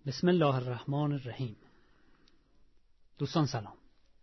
بسم الله الرحمن الرحیم. دوستان سلام.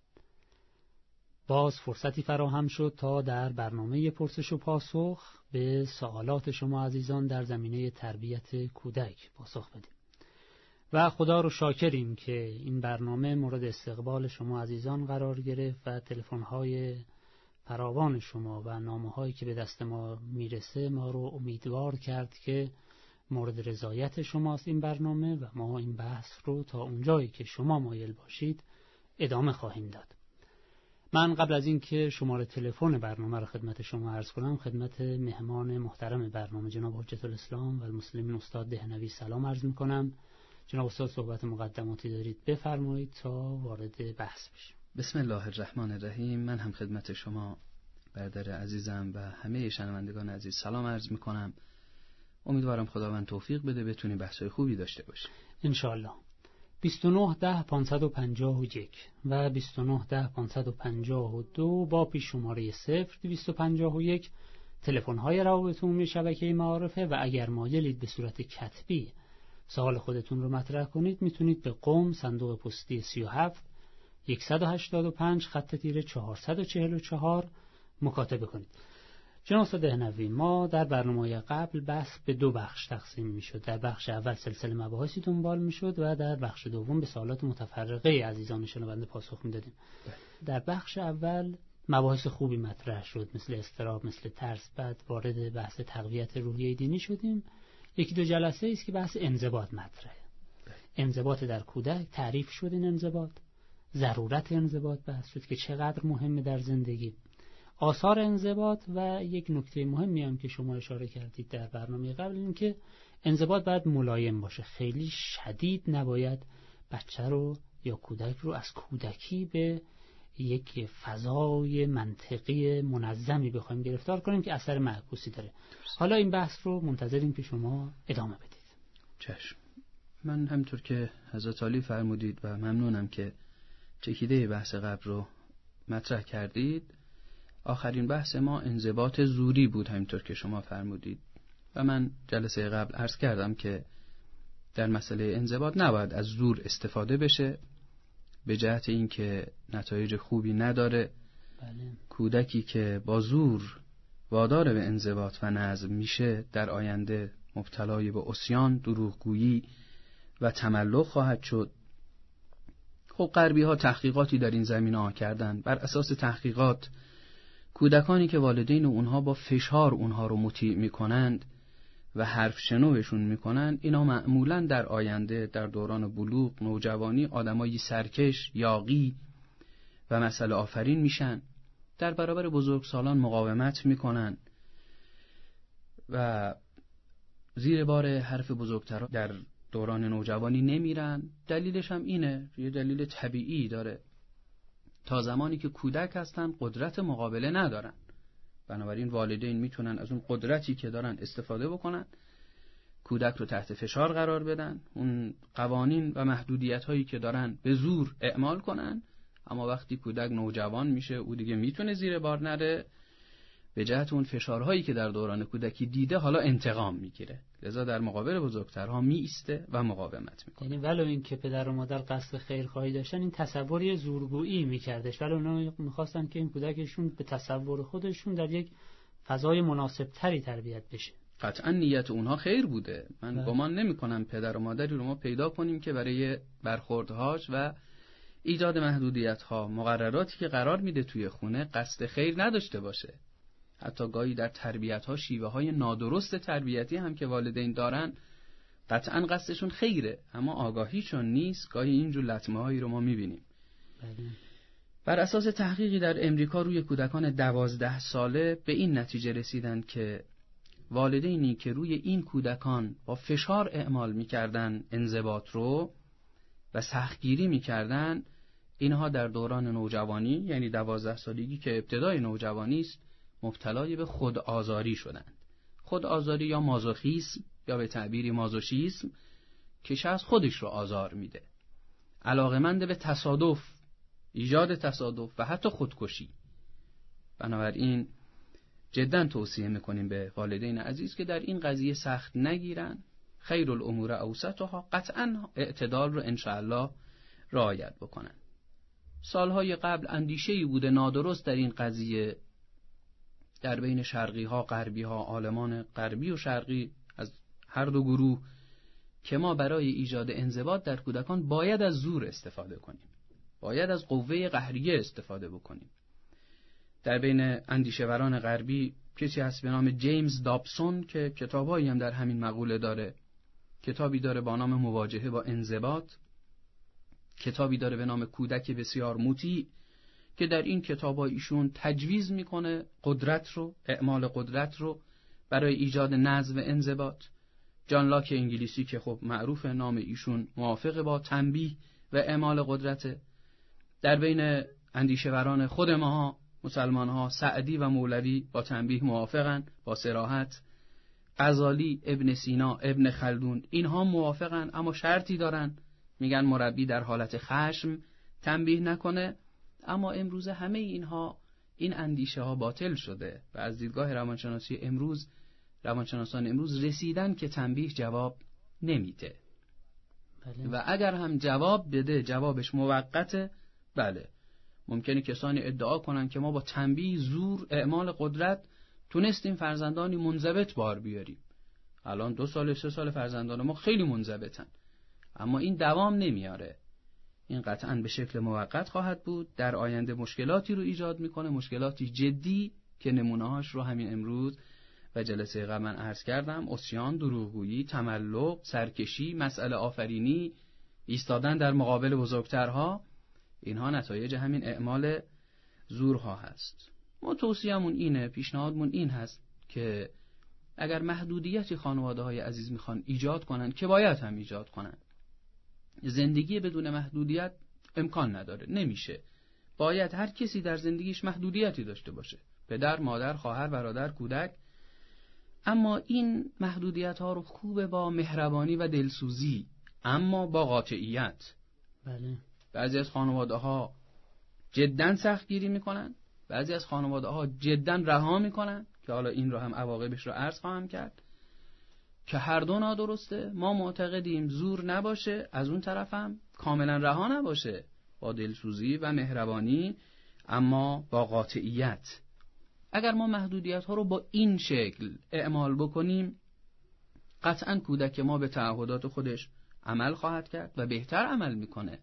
باز فرصتی فراهم شد تا در برنامه پرسش و پاسخ به سوالات شما عزیزان در زمینه تربیت کودک پاسخ بدیم و خدا رو شاکریم که این برنامه مورد استقبال شما عزیزان قرار گرفت و تلفن‌های فراوان شما و نامه‌هایی که به دست ما میرسه ما رو امیدوار کرد که مورد رضایت شماست این برنامه و ما این بحث رو تا اونجایی که شما مایل باشید ادامه خواهیم داد. من قبل از این که شماره تلفن برنامه رو خدمت شما عرض کنم، خدمت مهمان محترم برنامه جناب حجت الاسلام و المسلمین استاد دهنوی سلام عرض می‌کنم. جناب استاد صحبت مقدماتی دارید، بفرمایید تا وارد بحث بشیم. بسم الله الرحمن الرحیم. من هم خدمت شما برادر عزیزم و همه شنوندگان عزیز سلام عرض می‌کنم. امیدوارم خداوند توفیق بده بتونیم بحث‌های خوبی داشته باشیم ان شاء الله. 29 10 551 و 29 10 552 با پیش شماره 0251 تلفن‌های روابط عمومی شبکه معارفه و اگر مایلید به صورت کتبی سوال خودتون رو مطرح کنید میتونید به قم صندوق پستی 37 185 خط تیره 444 مکاتبه کنید. جناب استاد دهنوی، ما در برنامه قبل بحث به دو بخش تقسیم میشد. در بخش اول سلسله مباحثی دنبال میشد و در بخش دوم به سوالات متفرقه عزیزان شنونده پاسخ میدادیم. در بخش اول مباحث خوبی مطرح شد، مثل اضطراب، مثل ترس. بعد وارد بحث تقویت روحیه دینی شدیم. یکی دو جلسه است که بحث انضباط مطرحه. انضباط در کودک تعریف شد، این انضباط، ضرورت انضباط بحث شد که چقدر مهمه در زندگی، آثار انضباط و یک نکته مهمی هم که شما اشاره کردید در برنامه قبل، این که انضباط باید ملایم باشه، خیلی شدید نباید بچه رو یا کودک رو از کودکی به یک فضای منطقی منظمی بخوایم گرفتار کنیم که اثر معکوسی داره. حالا این بحث رو منتظریم که شما ادامه بدید. چشم. من همطور که حضرت عالی فرمودید و ممنونم که چکیده بحث قبل رو مطرح کردید. آخرین بحث ما انضباط زوری بود، همینطور که شما فرمودید و من جلسه قبل عرض کردم که در مسئله انضباط نباید از زور استفاده بشه به جهت اینکه نتایج خوبی نداره. بله. کودکی که با زور وادار به انضباط و نظم میشه در آینده مبتلای به عصیان، دروغگویی و تملق خواهد شد. خب غربی ها تحقیقاتی در این زمینه کردن. بر اساس تحقیقات کودکانی که والدین اونها با فشار اونها رو مطیع میکنند و حرف شنوشون میکنند، اینا معمولاً در آینده در دوران بلوغ، نوجوانی آدمایی سرکش، یاغی و مسئله آفرین میشن، در برابر بزرگسالان مقاومت میکنن و زیر بار حرف بزرگترها در دوران نوجوانی نمیرن. دلیلش هم اینه، یه دلیل طبیعی داره. تا زمانی که کودک هستن قدرت مقابله ندارن، بنابراین والدین میتونن از اون قدرتی که دارن استفاده بکنن، کودک رو تحت فشار قرار بدن، اون قوانین و محدودیت هایی که دارن به زور اعمال کنن. اما وقتی کودک نوجوان میشه او دیگه میتونه زیر بار نره، به جهت اون فشارهایی که در دوران کودکی دیده حالا انتقام میگیره، لذا در مقابل بزرگترها میسته و مقاومت میکنه. یعنی ولو این که پدر و مادر قصد خیرخواهی داشتن، این تصوری زورگویی میکردش، ولی اونا میخواستن که این کودکشون به تصور خودشون در یک فضای مناسب تری تربیت بشه. قطعا نیت اونها خیر بوده. من گمان نمی کنم پدر و مادری رو ما پیدا کنیم که برای برخوردهاش و ایجاد محدودیت‌ها، مقرراتی که قرار میده توی خونه قصد خیر نداشته باشه. حتی گاهی در تربیت‌ها شیوه‌های نادرست تربیتی هم که والدین دارن قطعاً قصدشون خیره اما آگاهیشون نیست. گاهی اینجور لطمه‌هایی رو ما می‌بینیم. بر اساس تحقیقی در امریکا روی کودکان 12 ساله به این نتیجه رسیدند که والدینی که روی این کودکان با فشار اعمال می‌کردن انضباط رو و سختگیری می‌کردن، اینها در دوران نوجوانی، یعنی 12 سالگی که ابتدای نوجوانی است، مبتلای به خودآزاری شدند. خودآزاری یا مازوخیسم یا به تعبیری مازوشیسم که شخص خودش رو آزار میده، علاقه‌مند به تصادف، ایجاد تصادف و حتی خودکشی. بنابراین جدا توصیه میکنیم به والدین عزیز که در این قضیه سخت نگیرن، خیر الامور اوسطها، قطعا اعتدال رو انشاءالله رعایت بکنن. سالهای قبل اندیشه‌ای بوده نادرست در این قضیه در بین شرقی ها غربی ها، عالمان غربی و شرقی از هر دو گروه، که ما برای ایجاد انضباط در کودکان باید از زور استفاده کنیم، باید از قوه قهریه استفاده بکنیم. در بین اندیشه‌وران غربی کسی هست به نام جیمز دابسون که کتابایی هم در همین مقوله داره. کتابی داره با نام مواجهه با انضباط، کتابی داره به نام کودک بسیار مطیع که در این کتاب‌ها ایشون تجویز میکنه قدرت رو، اعمال قدرت رو برای ایجاد نظم و انضباط. جان لاک انگلیسی که خب معروف نام ایشون موافق با تنبیه و اعمال قدرت. در بین اندیشه‌وران خود ما مسلمان‌ها سعدی و مولوی با تنبیه موافقن با صراحت. غزالی، ابن سینا، ابن خلدون اینها موافقن، اما شرطی دارن، میگن مربی در حالت خشم تنبیه نکنه. اما امروز همه اینها، این اندیشه ها باطل شده و از دیدگاه روانشناسی امروز، روانشناسان امروز رسیدن که تنبیه جواب نمیده. بله. و اگر هم جواب بده جوابش موقته. بله ممکنه کسانی ادعا کنن که ما با تنبیه، زور، اعمال قدرت تونستیم فرزندانی منضبط بار بیاریم. الان 2 سال 3 سال فرزندان ما خیلی منضبطن، اما این دوام نمیاره. این قطعاً به شکل موقت خواهد بود، در آینده مشکلاتی رو ایجاد میکنه، مشکلاتی جدی که نمونه‌هاش رو همین امروز و جلسه قبل من عرض کردم: عصیان، دروغگویی، تملق، سرکشی، مسئله آفرینی، ایستادن در مقابل بزرگترها. اینها نتایج همین اعمال زورها هست. ما توصیه‌مون اینه، پیشنهادمون این هست که اگر محدودیتی خانواده‌های عزیز میخوان ایجاد کنن، که باید هم ایجاد کنن، زندگی بدون محدودیت امکان نداره، نمیشه. باید هر کسی در زندگیش محدودیتی داشته باشه، پدر، مادر، خواهر، برادر، کودک. اما این محدودیت ها رو خوبه با مهربانی و دلسوزی، اما با قاطعیت. بله. بعضی از خانواده ها جداً سختگیری میکنن، بعضی از خانواده ها جداً رها میکنن، که حالا این رو هم عواقبش رو عرض خواهم کرد، که هر دو نادرسته. ما معتقدیم زور نباشه، از اون طرف هم کاملا رها نباشه، با دلسوزی و مهربانی اما با قاطعیت. اگر ما محدودیت ها رو با این شکل اعمال بکنیم، قطعا کودک ما به تعهدات خودش عمل خواهد کرد و بهتر عمل میکنه،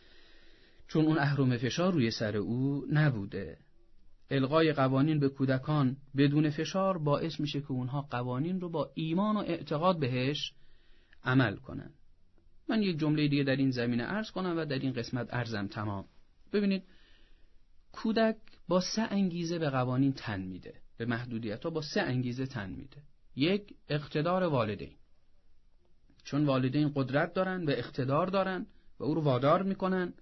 چون اون اهرم فشار روی سر او نبوده. الغای قوانین به کودکان بدون فشار باعث میشه که اونها قوانین رو با ایمان و اعتقاد بهش عمل کنن. من یک جمله دیگه در این زمینه عرض کنم و در این قسمت عرضم تمام. ببینید، کودک با 3 انگیزه به قوانین تن میده، به محدودیت ها با 3 انگیزه تن میده. 1، اقتدار والدین، چون والدین قدرت دارن و اقتدار دارن و او رو وادار میکنن،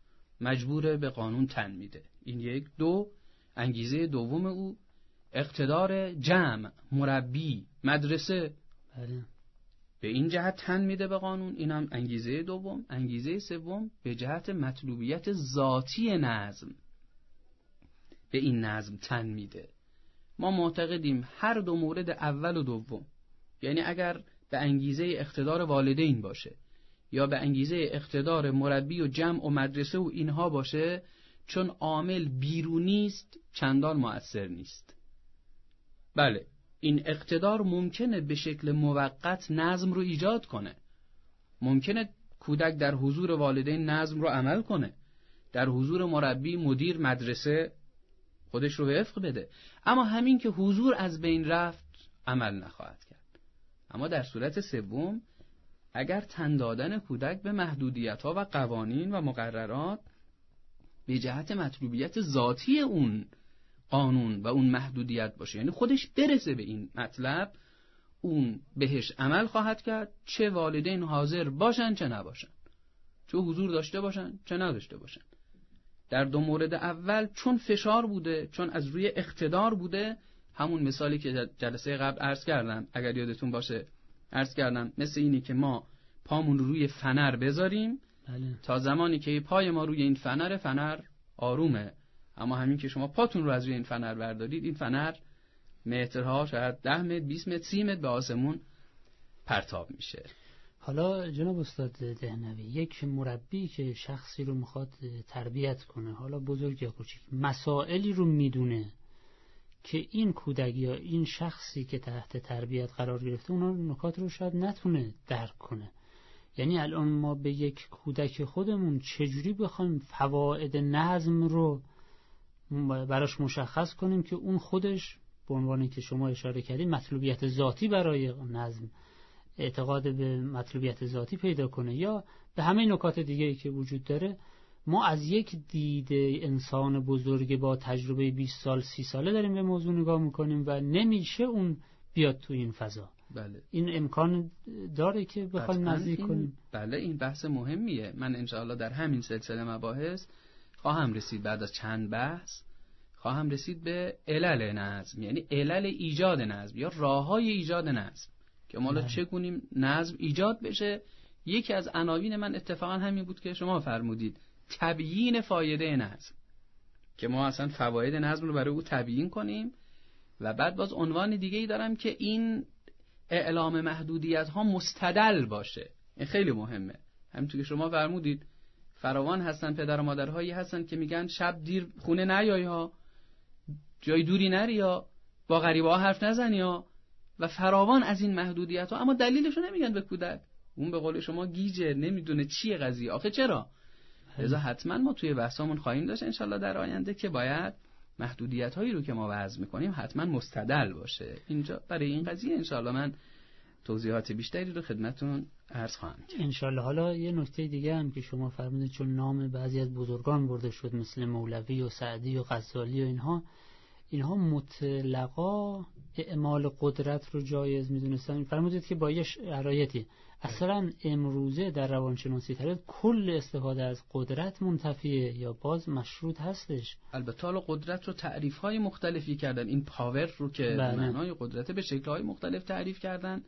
مجبور به قانون تن میده. این 1. 2، انگیزه دوم او اقتدار جمع، مربی، مدرسه. بله. به این جهت تن میده به قانون، اینم انگیزه دوم. انگیزه سوم به جهت مطلوبیت ذاتی نظم، به این نظم تن میده. ما معتقدیم هر دو مورد اول و دوم، یعنی اگر به انگیزه اقتدار والدین باشه یا به انگیزه اقتدار مربی و جمع و مدرسه و اینها باشه، چون عامل بیرونی است چندان مؤثر نیست. بله، این اقتدار ممکنه به شکل موقت نظم رو ایجاد کنه. ممکنه کودک در حضور والدین نظم رو عمل کنه، در حضور مربی، مدیر، مدرسه خودش رو وفق بده، اما همین که حضور از بین رفت عمل نخواهد کرد. اما در صورت سوم، اگر تن دادن کودک به محدودیت‌ها و قوانین و مقررات به جهت مطلوبیت ذاتی اون قانون و اون محدودیت باشه، یعنی خودش برسه به این مطلب، اون بهش عمل خواهد کرد، چه والدین حاضر باشن چه نباشن، چه حضور داشته باشن چه نداشته باشن. در 2 مورد اول چون فشار بوده، چون از روی اقتدار بوده، همون مثالی که جلسه قبل عرض کردم، اگر یادتون باشه عرض کردم، مثل اینی که ما پامون روی فنر بذاریم. بله. تا زمانی که پای ما روی این فنر آرومه، اما همین که شما پاتون رو از روی این فنر بردارید، این فنر مترها، شاید 10 متر، 20 متر، 30 متر به آسمون پرتاب میشه. حالا جناب استاد دهنوی، یک مربی که شخصی رو میخواد تربیت کنه، حالا بزرگ یا کوچیک، مسائلی رو میدونه که این کودک یا این شخصی که تحت تربیت قرار گرفته اونا نکات رو شاید نتونه درک کنه. یعنی الان ما به یک کودک خودمون چجوری بخوایم فواید نظم رو براش مشخص کنیم که اون خودش به عنوانی که شما اشاره کردید مطلوبیت ذاتی برای نظم، اعتقاد به مطلوبیت ذاتی پیدا کنه، یا به همه نکات دیگه‌ای که وجود داره. ما از یک دید انسان بزرگ با تجربه 20 سال 30 ساله داریم به موضوع نگاه میکنیم و نمیشه اون بیاد تو این فضا. بله. این امکان داره که بخوایم نزدیک کنیم. بله، این بحث مهمیه. من انشاءالله در همین سلسله مباحث خواهم رسید، بعد از چند بحث خواهم رسید به علل نظم، یعنی علل ایجاد نظم یا راههای ایجاد نظم که ما چگونه نظم ایجاد بشه. یکی از عناوین من اتفاقا همین بود که شما فرمودید، تبیین فایده نظم، که ما اصلا فواید نظم رو برای او تبیین کنیم. و بعد باز عنوان دیگه ای دارم که این اعلام محدودیت ها مستدل باشه. این خیلی مهمه. همونطور که شما فرمودید فراوان هستن پدر و مادرهایی هستن که میگن شب دیر خونه نیای ها، جای دوری نری ها، با غریبه ها حرف نزنی ها، و فراوان از این محدودیت ها، اما دلیلشو نمیگن به کودک. اون به قول شما گیجه، نمیدونه چیه قضیه. آخه چرا؟ لذا حتما ما توی بحثامون خواهیم داشت انشالله در آینده که باید محدودیت هایی رو که ما وضع میکنیم حتما مستدل باشه. اینجا برای این قضیه انشالله من توضیحات بیشتری رو خدمتتون عرض خواهم کرد انشالله. حالا یه نکته دیگه هم که شما فرمودید، چون نام بعضی از بزرگان برده شد مثل مولوی و سعدی و غزالی و اینها مطلقا اعمال قدرت رو جایز میدونستن. فرمودید که با یه شرایطی اصلا امروزه در روانشناسی طبیعت کل استفاده از قدرت منتفیه یا باز مشروط هستش؟ البته حالا قدرت رو تعریف‌های مختلفی کردن، این پاور رو که معنای قدرت به شکل‌های مختلف تعریف کردن،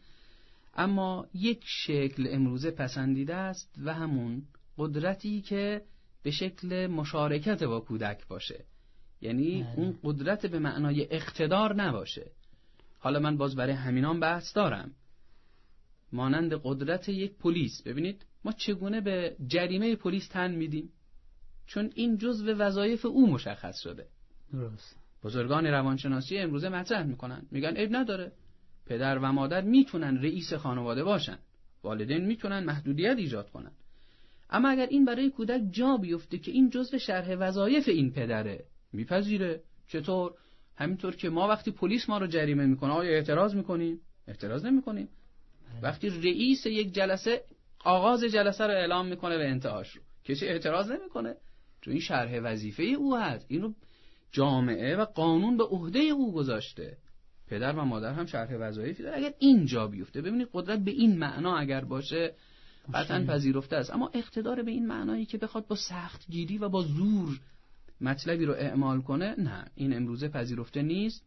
اما یک شکل امروزه پسندیده است و همون قدرتی که به شکل مشارکت با کودک باشه، یعنی اون قدرت به معنای اقتدار نباشه. حالا من باز برای همینام بحث دارم، مانند قدرت یک پلیس. ببینید ما چگونه به جریمه پلیس تن میدیم، چون این جزء وظایف او مشخص شده. درست. بزرگان روانشناسی امروزه مطرح میکنن، میگن عیب نداره، پدر و مادر میتونن رئیس خانواده باشن، والدین میتونن محدودیت ایجاد کنن، اما اگر این برای کودک جا بیفته که این جزء شرح وظایف این پدره، میپذیره. چطور؟ همینطور که ما وقتی پلیس ما رو جریمه میکنه آیا اعتراض میکنیم؟ اعتراض نمیکنیم. وقتی رئیس یک جلسه آغاز جلسه رو اعلام میکنه به انتهاش رو، کسی اعتراض نمیکنه، چون این شرح وظیفه او هست، اینو جامعه و قانون به عهده او گذاشته. پدر و مادر هم شرح وظایفی داره. اگر این جا بیفته، ببینید قدرت به این معنا اگر باشه قطعا پذیرفته است، اما اقتدار به این معنایی که بخواد با سختگیری و با زور مطلبی رو اعمال کنه، نه، این امروزه پذیرفته نیست.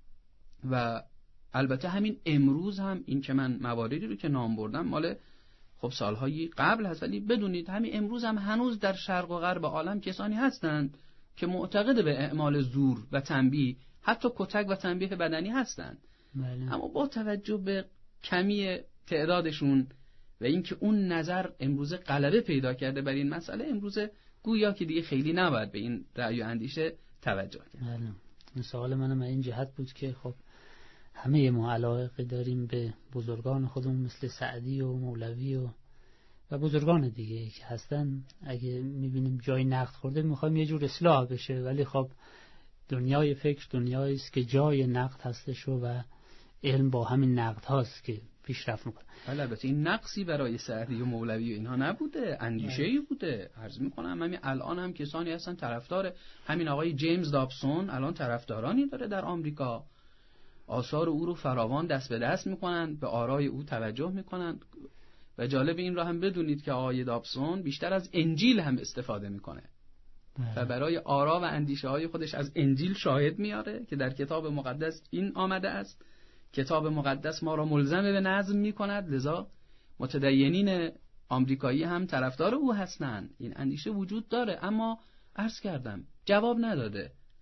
و البته همین امروز هم این که من مواردی رو که نام بردم مال خب سالهای قبل هست، ولی بدونید همین امروز هم هنوز در شرق و غرب عالم کسانی هستند که معتقد به اعمال زور و تنبیه، حتی کتک و تنبیه بدنی هستند. اما با توجه به کمی تعدادشون و اینکه اون نظر امروزه غلبه پیدا کرده بر این مسئله، امروزه گویا که دیگه خیلی نباید به این رأی و اندیشه توجه کرد. بله. سوال منم این جهت بود که خب همه ما علاقه داریم به بزرگان خودمون مثل سعدی و مولوی و بزرگان دیگه که هستن. اگه میبینیم جای نقد خورده میخوایم یه جور اصلاح بشه، ولی خب دنیای فکر دنیایی است که جای نقد هستش و علم با همین نقد هاست که پیشرفت میکنه. البته این نقصی برای سعدی و مولوی و اینها نبوده، اندیشه‌ای بوده. عرض میکنم همین الان هم کسانی هستن طرفدار همین آقای جیمز دابسون، الان طرفدارانی داره در آمریکا، آثار او رو فراوان دست به دست میکنن، به آرای او توجه میکنن. و جالب این را هم بدونید که آقای دابسون بیشتر از انجیل هم استفاده میکنه و برای آرا و اندیشه های خودش از انجیل شاهد میاره که در کتاب مقدس این آمده است. کتاب مقدس ما را ملزم به نظم میکند، لذا متدینین آمریکایی هم طرفدار او هستند. این اندیشه وجود داره، اما عرض کردم جواب نداده.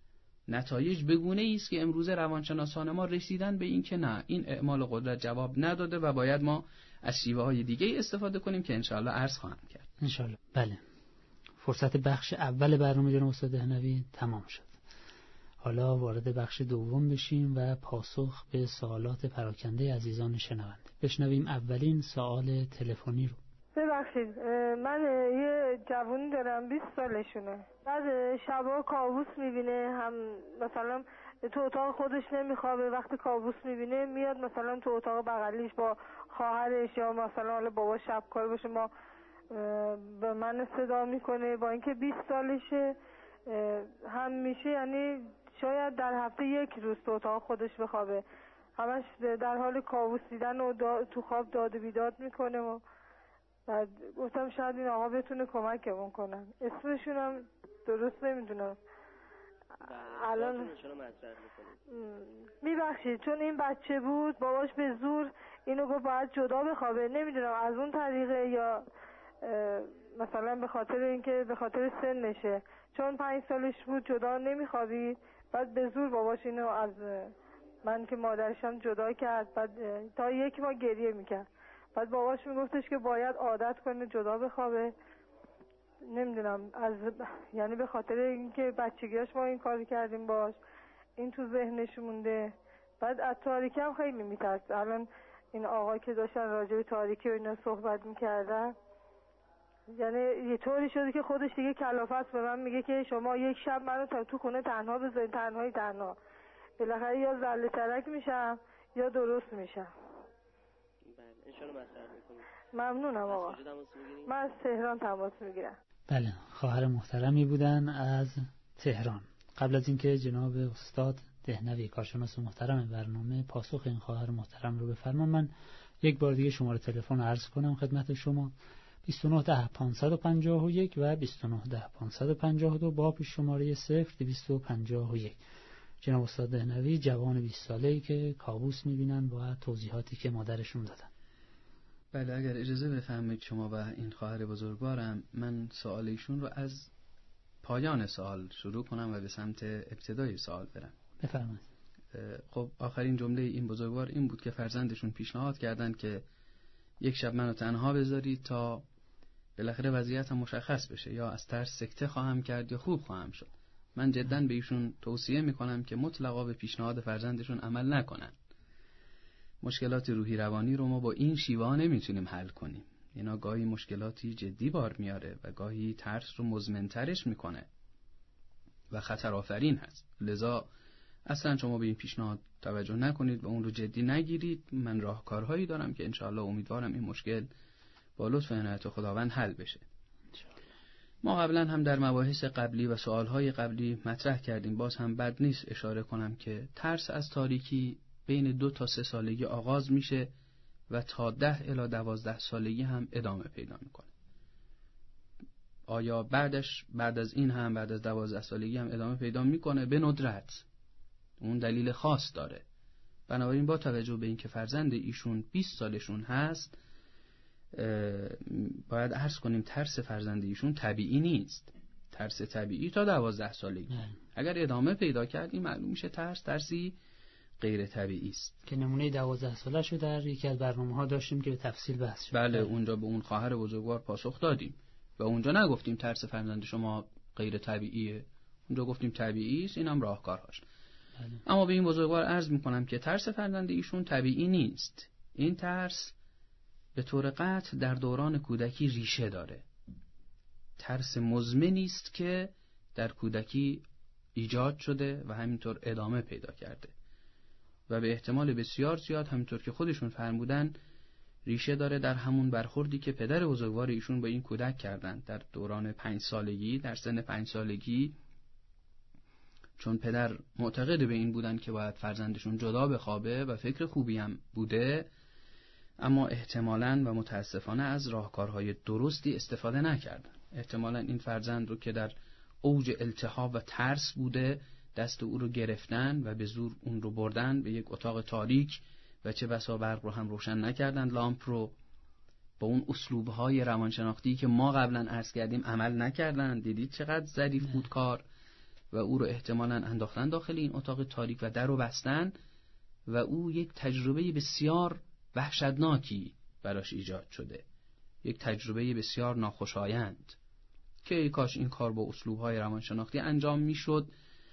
نتایج بگونه است که امروز روانشناسان ما رسیدن به این که نه، این اعمال قدرت جواب نداده و باید ما از شیوه‌های دیگه استفاده کنیم که انشالله عرض خواهم کرد. انشالله. بله، فرصت بخش اول برنامه جناب استاد دهنوی تمام شد. حالا وارد بخش دوم بشیم و پاسخ به سوالات پراکنده عزیزان شنونده. بشنویم اولین سوال تلفنی رو. ببخشید، من یه جوونی دارم 20 سالشونه. بعد شبا کابوس میبینه، هم مثلا تو اتاق خودش نمیخوابه، وقتی کابوس میبینه میاد مثلا تو اتاق بغلیش با خواهرش یا مثلا حالا بابا شب کار باشه ما به من صدا میکنه، با اینکه 20 سالشه هم میشه، یعنی شاید در هفته یک روز تو اتاق خودش بخوابه، همش در حال کابوس دیدن و تو خواب داد و بیداد میکنه. و بعد گفتم شاید این آقا بتونه کمکمون کنن. اسمشون هم درست نمیدونم الان. میبخشید چون این بچه بود باباش به زور اینو گفت باید جدا بخوابه، نمیدونم از اون طریقه یا مثلا به خاطر اینکه به خاطر سنشه، چون 5 سالش بود جدا نمیخوابید، بعد به زور باباش اینو از من که مادرشم جدا کرد، بعد تا 1 ماه گریه میکرد، بعد باباش میگفتش که باید عادت کنه جدا بخوابه. نمیدونم یعنی به خاطر اینکه بچگیاش ما این کاری کردیم باش، این تو ذهنش مونده. بعد از تاریکی هم خیلی میترسه. الان این آقا که داشتن راجع به تاریکی و اینا صحبت میکردن، یعنی یه طوری شده که خودش دیگه کلافت به من میگه که شما یک شب منو تو خونه تنها بذارین، تنها بالاخره یا زله ترک میشم یا درست میشم. بله ان شاء الله مطرح میکنیم. ممنونم آقا. من از تهران تماس میگیرم. بله، خواهر محترمی بودن از تهران. قبل از اینکه جناب استاد دهنوی کارشناس محترم برنامه پاسخ این خواهر محترم رو بفرمایند، من یک بار دیگه شماره تلفن عرض کنم خدمت شما: 29 10 551 و 29 10 552 با پیش شماره 0251. جناب استاد دهنوی جوان 20 ساله‌ای که کابوس می‌بینن با توضیحاتی که مادرشون دادن. بله، اگر اجازه بفرمایید شما و این خواهر بزرگوارم، من سوال ایشون رو از پایان سوال شروع کنم و به سمت ابتدای سوال برم. بفرمایید. خب آخرین جمله این بزرگوار این بود که فرزندشون پیشنهاد کردن که یک شب منو تنها بذارید تا بالاخره وضعیتم مشخص بشه، یا از ترس سکته خواهم کرد یا خوب خواهم شد. من جداً به ایشون توصیه میکنم که مطلقاً به پیشنهاد فرزندشون عمل نکنن. مشکلات روحی روانی رو ما با این شیوه نمیتونیم حل کنیم. اینا گاهی مشکلاتی جدی بار میاره و گاهی ترس رو مزمن‌ترش میکنه و خطر آفرین هست. لذا اصلا شما به این پیشنهاد توجه نکنید و اون رو جدی نگیرید. من راهکارهایی دارم که انشاءالله امیدوارم این مشکل با لطف و عنایت خداوند حل بشه. ما قبلا هم در مباحث قبلی و سوالهای قبلی مطرح کردیم، باز هم بد نیست اشاره کنم که ترس از تاریکی بین 2 تا 3 سالگی آغاز میشه و تا 10 الی 12 سالگی هم ادامه پیدا میکنه. آیا بعد از این هم بعد از 12 سالگی هم ادامه پیدا میکنه؟ به ندرت. اون دلیل خاص داره. بنابراین با توجه به اینکه فرزند ایشون 20 سالشون هست، باید عرض کنیم ترس فرزند ایشون طبیعی نیست. ترس طبیعی تا 12 سالگی. اگر ادامه پیدا کرد این معلوم میشه ترسی غیر طبیعی است. که نمونه 12 ساله شو در یکی از برنامه‌ها داشتیم که به تفصیل بحث شد. بله، اونجا به اون خواهر بزرگوار پاسخ دادیم و اونجا نگفتیم ترس فرزند شما غیر طبیعیه، اونجا گفتیم طبیعی است، اینم راهکارهاش. بله. اما به این بزرگوار عرض میکنم که ترس فرزند ایشون طبیعی نیست. این ترس به طور قطع در دوران کودکی ریشه داره. ترس مزمنی است که در کودکی ایجاد شده و همینطور ادامه پیدا کرده و به احتمال بسیار زیاد همینطور که خودشون فرمودن ریشه داره در همون برخوردی که پدر بزرگوار ایشون با این کودک کردن در دوران 5 سالگی. در سن 5 سالگی چون پدر معتقد به این بودن که باید فرزندشون جدا بخوابه و فکر خوبی هم بوده، اما احتمالاً و متاسفانه از راهکارهای درستی استفاده نکردن. احتمالاً این فرزند رو که در اوج التهاب و ترس بوده دست او رو گرفتن و به زور اون رو بردن به یک اتاق تاریک و چه بسا برق رو هم روشن نکردن، لامپ رو. با اون اسلوب‌های روانشناختی که ما قبلا عرض کردیم عمل نکردن. دیدید چقدر ظریف بود کار و او رو احتمالاً انداختن داخل این اتاق تاریک و در رو بستن و او یک تجربه بسیار وحشتناکی براش ایجاد شده، یک تجربه بسیار ناخوشایند که ای کاش این کار با اسلوب‌های روانشناختی انجام میشد.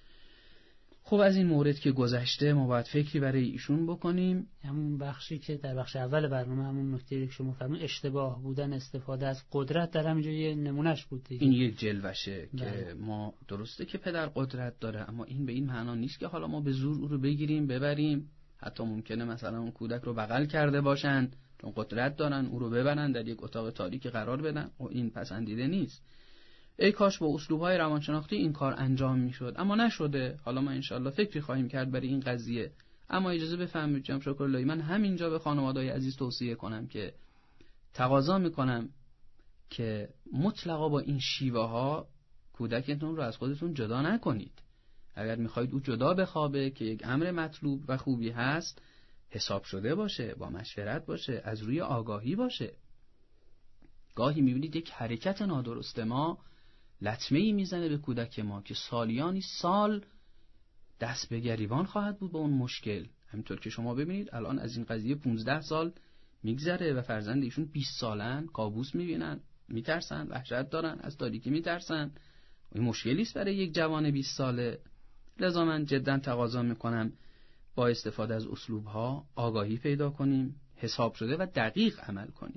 خب از این مورد که گذشته ما باید فکری برای ایشون بکنیم. همون بخشی که در بخش اول برنامه، همون نکته‌ای که شما فرمودید اشتباه بودن استفاده از قدرت، در همینجا یه نمونهش بود دیگه. این یک جلوشه که ما درسته که پدر قدرت داره، اما این به این معنا نیست که حالا ما به زور او رو بگیریم ببریم. حتی ممکنه مثلا اون کودک رو بغل کرده باشن چون قدرت دارن، او رو ببرن در یک اتاق تاریک قرار بدن و این پسندیده نیست. ای کاش با اسلوب‌های روانشناختی این کار انجام میشد، اما نشده. حالا ما انشالله فکری خواهیم کرد برای این قضیه. اما اجازه بفرمایید جناب شکراللهی، من همینجا به خانواده‌های عزیز توصیه کنم که تقاضا میکنم که مطلقا با این شیوه ها کودکتون رو از خودتون جدا نکنید. اگر میخواید او جدا بخوابه که یک امر مطلوب و خوبی هست، حساب شده باشه، با مشورت باشه، از روی آگاهی باشه. گاهی میبینید یک حرکت نادرست ما لطمه‌ای میزنه به کودک ما که سالیانی سال دست به گریبان خواهد بود با اون مشکل. همینطور که شما ببینید الان از این قضیه 15 سال میگذره و فرزند ایشون 20 سالن، کابوس میبینن، میترسن، وحشت دارن، از تاریکی میترسن. این مشکلی است برای یک جوان 20 ساله. لذا من جدا تقاضا میکنم با استفاده از اسلوب‌ها آگاهی پیدا کنیم، حساب شده و دقیق عمل کنیم.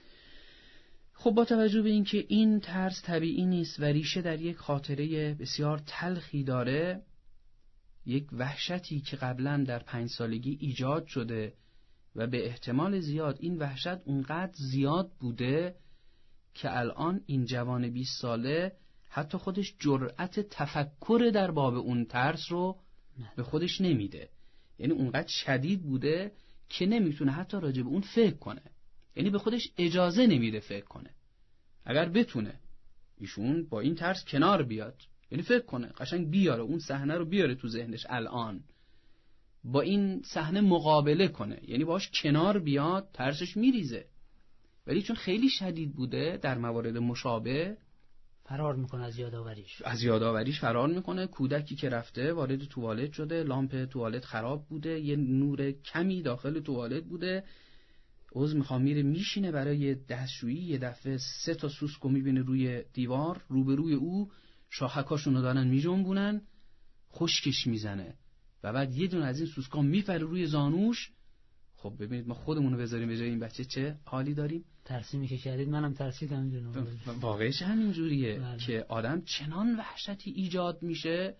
خب با توجه به اینکه این ترس طبیعی نیست و ریشه در یک خاطره بسیار تلخی داره، یک وحشتی که قبلا در 5 سالگی ایجاد شده و به احتمال زیاد این وحشت اونقدر زیاد بوده که الان این جوان 20 ساله حتی خودش جرأت تفکر در باب اون ترس رو به خودش نمیده. یعنی اونقدر شدید بوده که نمیتونه حتی راجع به اون فکر کنه. یعنی به خودش اجازه نمیده فکر کنه. اگر بتونه ایشون با این ترس کنار بیاد، یعنی فکر کنه، قشنگ بیاره اون صحنه رو، بیاره تو ذهنش الان، با این صحنه مقابله کنه، یعنی باش کنار بیاد، ترسش میریزه. ولی چون خیلی شدید بوده در موارد مشابه فرار میکنه از یادآوریش فرار میکنه. کودکی که رفته وارد توالت شده، لامپ توالت خراب بوده، یه نور کمی داخل توالت بوده، عذر میخوام، میره میشینه برای دستشویی، یه دفعه 3 تا سوسکو میبینه روی دیوار روبروی او، شاخکاشونو دارن میجنبونن، خشکش میزنه و بعد یه دونه از این سوسکا میپره روی زانوش. خب ببینید ما خودمونو بذاریم به جای این بچه چه حالی داریم. ترسیمی که کردید منم ترسیدم جناب. واقعش همین جوریه که آدم چنان وحشتی ایجاد میشه.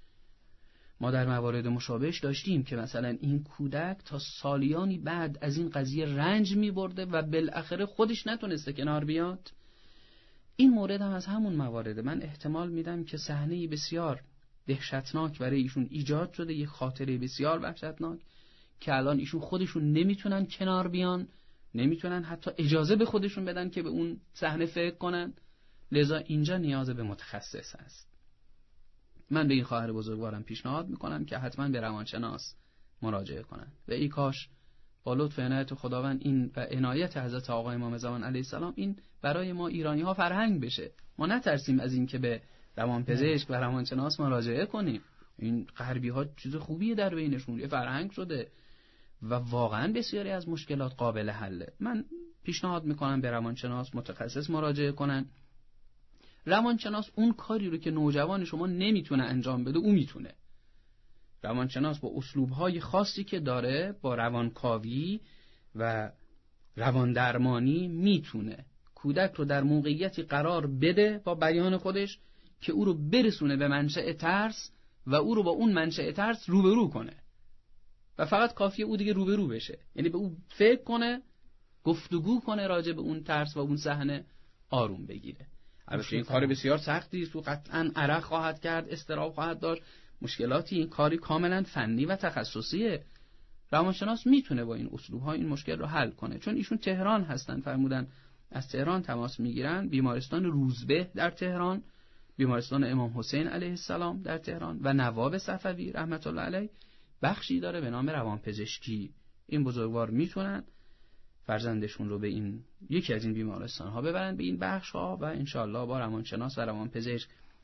ما در موارد مشابهش داشتیم که مثلا این کودک تا سالیانی بعد از این قضیه رنج میبرده و بالاخره خودش نتونسته کنار بیاد. این مورد هم از همون موارده. من احتمال میدم که صحنه‌ای بسیار دهشتناک برای ایشون ایجاد شده، یک خاطره بسیار وحشتناک که الان ایشون خودشون نمیتونن کنار بیان، نمیتونن حتی اجازه به خودشون بدن که به اون صحنه فکر کنن. لذا اینجا نیاز به متخصص است. من به این خواهر بزرگوارم پیشنهاد میکنم که حتما به روانشناس مراجعه کنن و ای کاش با لطف و عنایت خداوند این و عنایت حضرت آقا امام زمان علیه السلام این برای ما ایرانی ها فرهنگ بشه. ما نترسیم از این که به روانپزشک و روانشناس مراجعه کنیم. این غربی ها چیز خوبیه در بینشون، یه فرهنگ شده و واقعا بسیاری از مشکلات قابل حله. من پیشنهاد میکنم به روانشناس متخصص مراجعه کنن. روانشناس اون کاری رو که نوجوان شما نمیتونه انجام بده او میتونه. روانشناس با اسلوب‌های خاصی که داره، با روانکاوی و رواندرمانی میتونه کودک رو در موقعیتی قرار بده با بیان خودش که او رو برسونه به منشأ ترس و او رو با اون منشأ ترس روبرو کنه و فقط کافیه او دیگه روبرو بشه، یعنی به او فکر کنه، گفتگو کنه راجع به اون ترس و اون صحنه، آروم بگیره. البته این کار بسیار سختی است، قطعاً عرق خواهد کرد، اضطراب خواهد داشت، مشکلاتی. این کاری کاملا فنی و تخصصیه. روانشناس میتونه با این اسلوب‌ها این مشکل رو حل کنه. چون ایشون تهران هستن، فرمودن از تهران تماس میگیرن، بیمارستان روزبه در تهران، بیمارستان امام حسین علیه السلام در تهران و نواب صفوی رحمت الله علیه بخشی داره به نام روانپزشکی. این بزرگوار میتونن فرزندشون رو به این یکی از این بیمارستان ها ببرن، به این بخش ها، و انشالله با روانشناس و روانپزشک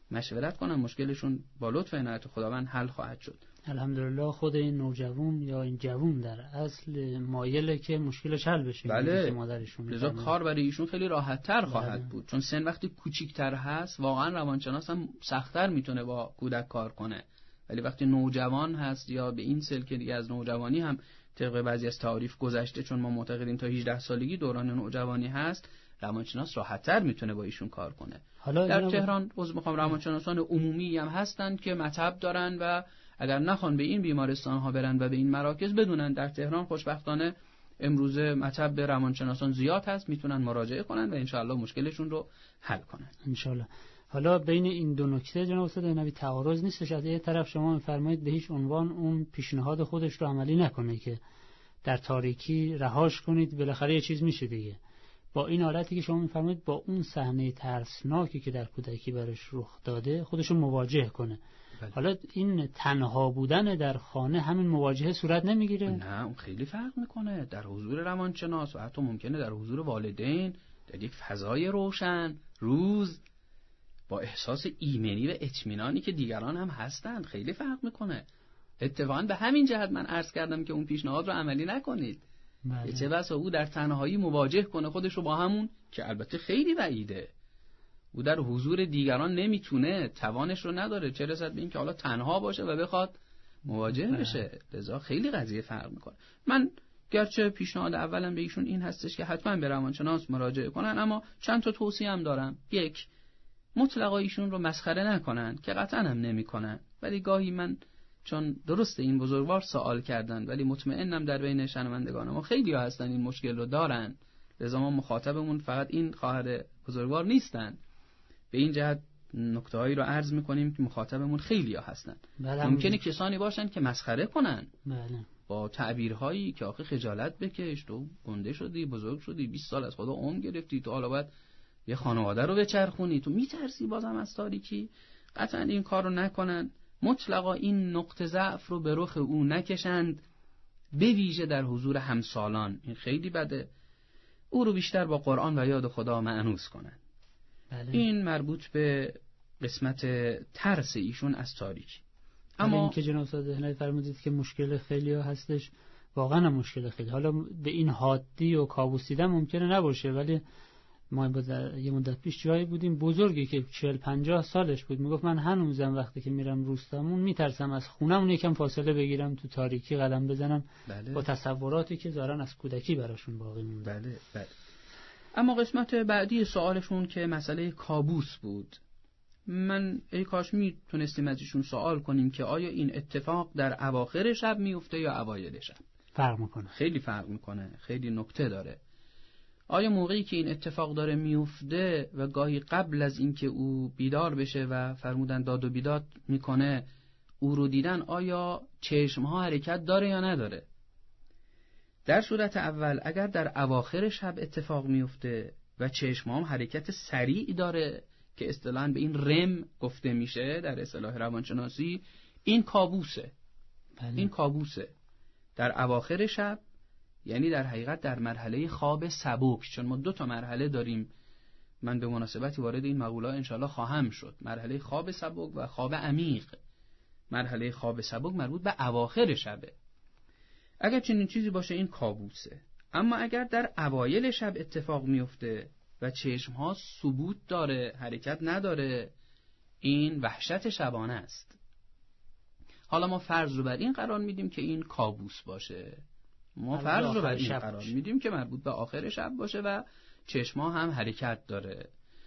مشورت کنن، مشکلشون با لطف و عنایت خداوند حل خواهد شد. الحمدلله خود این نوجوان یا این جوون در اصل مایله که مشکلش حل بشه. بله، مادرشون لذا کار برای ایشون خیلی راحت‌تر خواهد بود، چون سن وقتی کوچیک‌تر هست واقعا روانشناس هم سخت‌تر میتونه با کودک کار کنه، ولی وقتی نوجوان هست یا به این سن که دیگه از نوجوانی هم طبق بعضی از تعاریف گذشته، چون ما معتقدیم تا 18 سالگی دوران نوجوانی هست، روانشناس راحت‌تر میتونه با ایشون کار کنه. حالا در تهران روانشناسان عمومی هم هستن که مطب دارن و اگر نخوان به این بیمارستان ها برن و به این مراکز، بدونن در تهران خوشبختانه امروزه مطب روانشناسان زیاد هست، میتونن مراجعه کنن و انشاءالله مشکلشون رو حل کنن انشاءالله. حالا بین این دو نکته جناب استاد نبی تعارض نیستش؟ از یه طرف شما میفرمایید به هیچ عنوان اون پیشنهاد خودش رو عملی نکنه که در تاریکی رهاش کنید، بالاخره یه چیز میشه دیگه. با این حالتی که شما میفرمایید با اون صحنه ترسناکی که در کودکی براش رخ داده خودشو مواجه کنه. بله. حالا این تنها بودن در خانه همین مواجهه صورت نمیگیره؟ نه، اون خیلی فرق میکنه. در حضور روانشناس و حتی ممکنه در حضور والدین، در یک فضای روشن روز، با احساس ایمنی و اطمینانی که دیگران هم هستند، خیلی فرق میکنه. اتفاقا به همین جهت من عرض کردم که اون پیشنهاد رو عملی نکنید. بله. چه بسا او در تنهایی مواجه کنه خودش رو با همون، که البته خیلی بعیده، او در حضور دیگران نمیتونه، توانش رو نداره، چه رسد به این که حالا تنها باشه و بخواد مواجه بشه. لذا خیلی قضیه فرق میکنه. من گرچه پیشنهاد اولم به ایشون این هستش که حتما به روانشناس مراجعه کنن، اما چند تا توصیه هم دارم. یک، مطلقا ایشون رو مسخره نکنن که قطعا هم نمیکنن، ولی گاهی من چون درسته این بزرگوار سوال کردن، ولی مطمئنم در بین شنوندگان ما خیلی ها هستن این مشکل رو دارن، لذا ما مخاطبمون فقط این خواهر بزرگوار نیستن. به این جهت نکته‌هایی رو عرض می‌کنیم که مخاطبمون خیلی ها هستن. ممکنه کسانی باشن که مسخره کنن. بله. با تعبیرهایی که آخه خجالت بکش، تو گنده شدی، بزرگ شدی، 20 سال از خدا عمر گرفتی، تو حالا باید یه خانواده رو بچرخونی، تو میترسی بازم از تاریکی. قطعا این کار رو نکنن. مطلقا این نقطه ضعف رو به رخ او نکشند، به ویژه در حضور همسالان. این خیلی بده. او رو بیشتر با قرآن و یاد خدا مأنوس کنن. بله. این مربوط به قسمت ترس ایشون از تاریکی. اما این که جناب استاد دهنوی فرمودید که مشکل خیلی ها هستش، واقعا هم مشکل خیلی. حالا به این حادی و کابوس دیدن ممکنه نباشه، ولی ما یه مدت پیش جایی بودیم بزرگی که 40-50 سالش بود، میگفت من هنوزم وقتی که میرم روستامون میترسم از خونمون یکم فاصله بگیرم، تو تاریکی قدم بزنم. بله. با تصوراتی که ظاهرا از کودکی براشون باقی مونده. بله بله. اما قسمت بعدی سوالشون که مسئله کابوس بود، من ای کاش میتونستیم از ایشون سوال کنیم که آیا این اتفاق در اواخر شب میفته یا اوایل شب؟ فرق میکنه. خیلی فرق میکنه، خیلی نکته داره. آیا موقعی که این اتفاق داره میفته و گاهی قبل از اینکه او بیدار بشه و فرمودن داد و بیداد میکنه، او رو دیدن، آیا چشمها حرکت داره یا نداره؟ در صورت اول اگر در اواخر شب اتفاق میفته و چشمها هم حرکت سریع داره که اصطلاحاً به این رم گفته میشه در اصطلاح روانشناسی، این کابوسه. بله. این کابوسه در اواخر شب، یعنی در حقیقت در مرحله خواب سبک، چون ما 2 مرحله داریم. من به مناسبتی وارد این مقوله انشاءالله خواهم شد. مرحله خواب سبک و خواب عمیق. مرحله خواب سبک مربوط به اواخر شبه. اگر چنین چیزی باشه این کابوسه. اما اگر در اوایل شب اتفاق میفته و چشمها ثبوت داره، حرکت نداره، این وحشت شبانه است. حالا ما فرض رو بر این قرار میدیم که این کابوس باشه. ما فرض رو بر این قرار میدیم که مربوط به آخر شب باشه و چشمها هم حرکت داره.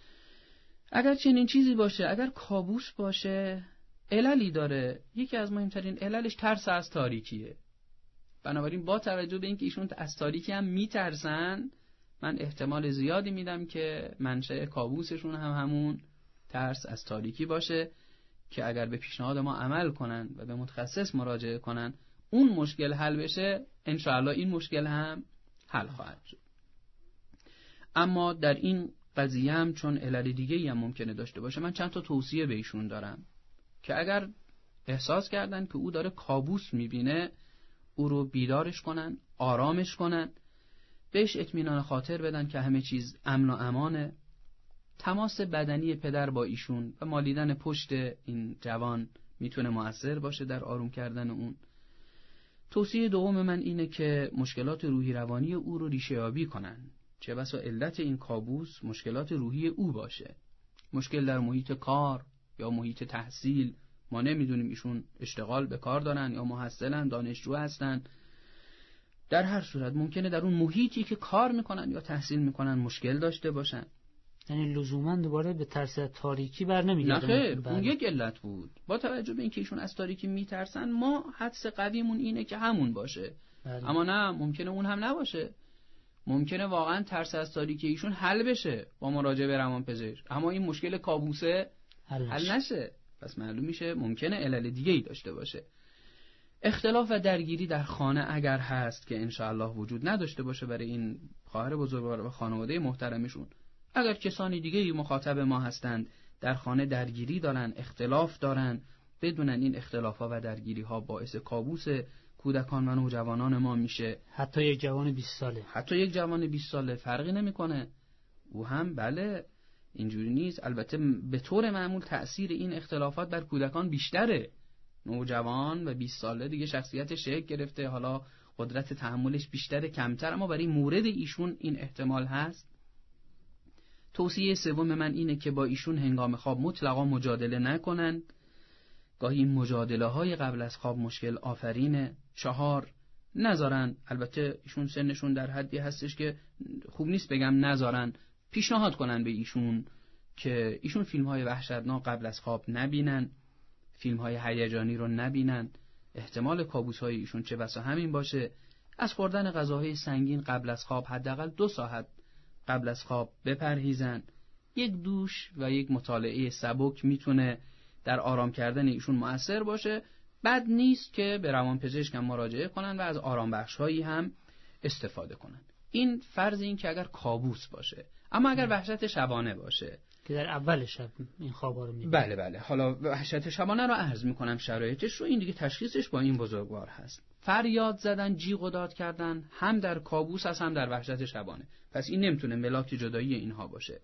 اگر چنین چیزی باشه، اگر کابوس باشه، عللی داره. یکی از مهمترین عللش ترس از تاریکیه. بنابراین با توجه به اینکه ایشون از تاریکی هم میترسن، من احتمال زیادی میدم که منشأ کابوسشون هم همون ترس از تاریکی باشه، که اگر به پیشنهاد ما عمل کنن و به متخصص مراجعه کنن، اون مشکل حل بشه، انشاءالله این مشکل هم حل خواهد شد. اما در این قضیه هم چون علل دیگه‌ای هم ممکنه داشته باشه، من چند تا توصیه به ایشون دارم که اگر احساس کردن که او داره کابوس میبینه، او رو بیدارش کنن، آرامش کنن، بهش اطمینان خاطر بدن که همه چیز امن و امانه. تماس بدنی پدر با ایشون و مالیدن پشت این جوان میتونه مؤثر باشه در آروم کردن اون. توصیه دوم من اینه که مشکلات روحی روانی او رو ریشه یابی کنن. چه بسا علت این کابوس مشکلات روحی او باشه. مشکل در محیط کار یا محیط تحصیل، ما نمیدونیم ایشون اشتغال به کار دارن یا محصلن، دانشجو هستن. در هر صورت ممکنه در اون محیطی که کار میکنن یا تحصیل میکنن مشکل داشته باشن. یعنی لزوما دوباره به ترس تاریکی بر نمیگردن. نه خیر، اون یک علت بود. با توجه به اینکه ایشون از تاریکی میترسن، ما حدس قویمون اینه که همون باشه. بله. اما نه، ممکنه اون هم نباشه. ممکنه واقعا ترس از تاریکی ایشون حل بشه با مراجعه به روانپزشک، اما این مشکل کابوسه حل نشه. پس معلوم میشه ممکنه علل دیگه ای داشته باشه. اختلاف و درگیری در خانه اگر هست که انشاءالله وجود نداشته باشه برای این خواهر بزرگوار و خانواده محترمشون، اگر کسانی دیگه مخاطب ما هستند در خانه درگیری دارن، اختلاف دارن، بدونن این اختلاف‌ها و درگیری‌ها باعث کابوس کودکان و نوجوانان ما میشه. حتی یک جوان 20 ساله، حتی یک جوان 20 ساله فرقی نمیکنه. او هم بله اینجوری نیست. البته به طور معمول تأثیر این اختلافات بر کودکان بیشتره. نوجوان و 20 ساله دیگه شخصیتش شکل گرفته، حالا قدرت تحملش بیشتره، کمتر، اما برای مورد ایشون این احتمال هست. توصیه سوم من اینه که با ایشون هنگام خواب مطلقا مجادله نکنن. گاهی این مجادله های قبل از خواب مشکل آفرینه. 4 نذارن، البته ایشون سنشون در حدی هستش که خوب نیست بگم نذارن، پیشنهاد کنن به ایشون که ایشون فیلم های وحشتناک قبل از خواب نبینن، فیلم های هیجانی رو نبینن. احتمال کابوس های ایشون چه بسا همین باشه. از خوردن غذاهای سنگین قبل از خواب حداقل 2 ساعت قبل از خواب بپرهیزن. یک دوش و یک مطالعه سبک میتونه در آرام کردن ایشون مؤثر باشه. بد نیست که به روانپزشک هم مراجعه کنن و از آرام بخش‌هایی هم استفاده کنن. این فرض این که اگر کابوس باشه. اما اگر وحشت شبانه باشه که در اول شب این خوابا رو میبینه. بله حالا وحشت شبانه رو عرض میکنم شرایطش رو، این دیگه تشخیصش با این بزرگوار هست. فریاد زدن، جیغ و داد کردن هم در کابوس هست هم در وحشت شبانه. پس این نمیتونه ملاک جدایی اینها باشه.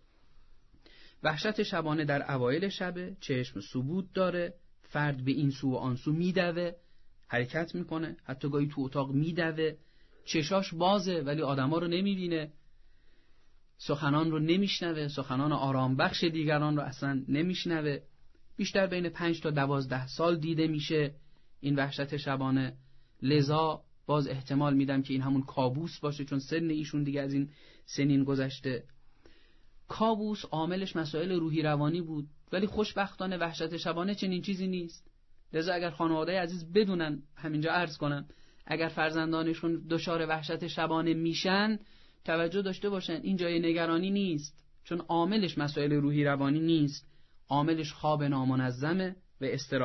وحشت شبانه در اوایل شبه، چشم سبود داره، فرد به این سو و آن سو میدوه، حرکت میکنه، حتی گاهی تو اتاق میدوه، چشاش بازه ولی آدما رو نمیبینه، سخنان رو نمیشنوه، سخنان آرام بخش دیگران رو اصلا نمیشنوه. بیشتر بین 5 تا 12 سال دیده میشه این وحشت شبانه. لذا باز احتمال میدم که این همون کابوس باشه، چون سن ایشون دیگه از این سنین گذشته. کابوس عاملش مسائل روحی روانی بود، ولی خوشبختانه وحشت شبانه چنین چیزی نیست. لذا اگر خانواده عزیز بدونن، همینجا عرض کنم، اگر فرزندانشون دچار وحشت شبانه میشن، توجه داشته باشن این جای نگرانی نیست، چون عاملش مسائل روحی روانی نیست، عاملش خواب نامنظمه و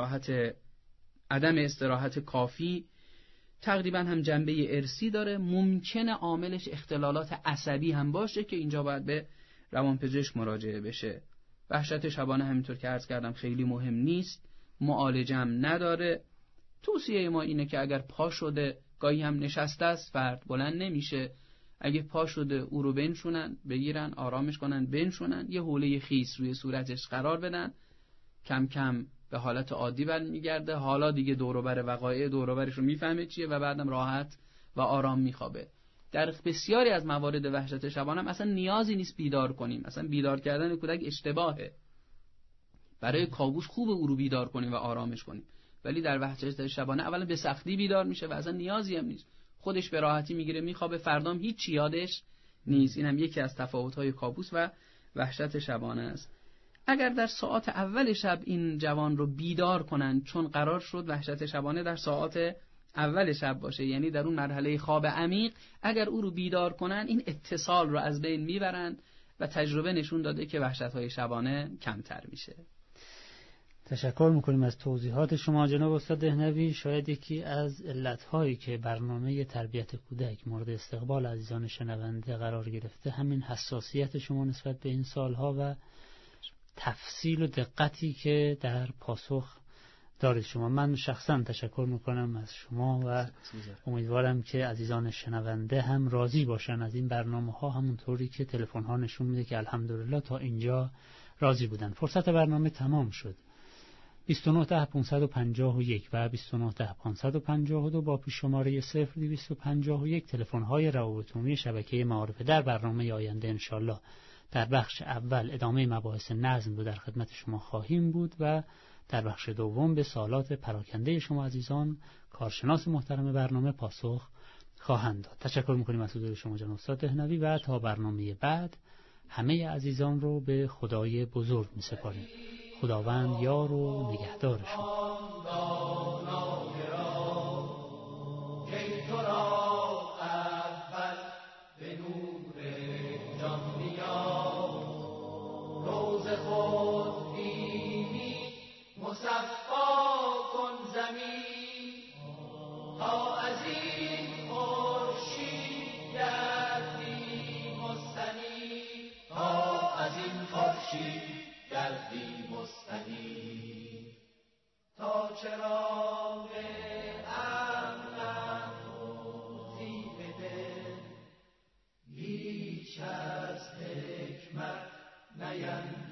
عدم استراحت کافی، تقریبا هم جنبه ارثی داره. ممکنه عاملش اختلالات عصبی هم باشه که اینجا باید به روانپزشک مراجعه بشه. وحشت شبانه همینطور که عرض کردم خیلی مهم نیست، معالجه هم نداره. توصیه ما اینه که اگر پا شده، گاهی هم نشسته است فرد بلند نمیشه، اگه پا شده او رو بنشونن، بگیرن آرامش کنن، بنشونن، یه حوله خیس روی صورتش قرار بدن، کم کم به حالت عادی برمیگرده. حالا دیگه دور و بر وقایع دور و برش رو میفهمه چیه و بعدم راحت و آرام میخوابه. در بسیاری از موارد وحشت شبانه هم اصلا نیازی نیست بیدار کنیم، اصلا بیدار کردن کودک اشتباهه. برای کابوس خوبه او رو بیدار کنیم و آرامش کنیم، ولی در وحشت شبانه اولا به سختی بیدار میشه و اصلا نیازی هم نیست، خودش به راحتی میگیره میخوابه، فردام هیچ یادش نیست. این هم یکی از تفاوت‌های کابوس و وحشت شبانه است. اگر در ساعات اول شب این جوان رو بیدار کنن، چون قرار شد وحشت شبانه در ساعات اول شب باشه، یعنی در اون مرحله خواب عمیق، اگر او رو بیدار کنن این اتصال رو از بین میبرن و تجربه نشون داده که وحشت‌های شبانه کمتر میشه. تشکر میکنیم از توضیحات شما جناب استاد دهنوی. شاید یکی از علت‌هایی که برنامه تربیت کودک مورد استقبال عزیزان شنونده قرار گرفته همین حساسیت شما نسبت به این سالها و تفصیل و دقتی که در پاسخ دارید شما. من شخصا تشکر میکنم از شما و امیدوارم که عزیزان شنونده هم راضی باشن از این برنامه ها، همونطوری که تلفن ها نشون میده که الحمدلله تا اینجا راضی بودن. فرصت برنامه تمام شد. 2910-551 و 2910-552 با پیش شماره 0251 تلفن های روابط عمومی شبکه معارفه. در برنامه آینده انشالله در بخش اول ادامه مباحث نظم رو در خدمت شما خواهیم بود و در بخش دوم به سوالات پراکنده شما عزیزان کارشناس محترم برنامه پاسخ خواهند داد. تشکر می‌کنیم از حضور شما جناب استاد دهنوی و تا برنامه بعد همه عزیزان رو به خدای بزرگ می‌سپاریم. خداوند یار و نگهدار شما. تا چراغ عقلم توضیح بده، هیچ از حکمت نیندیشه.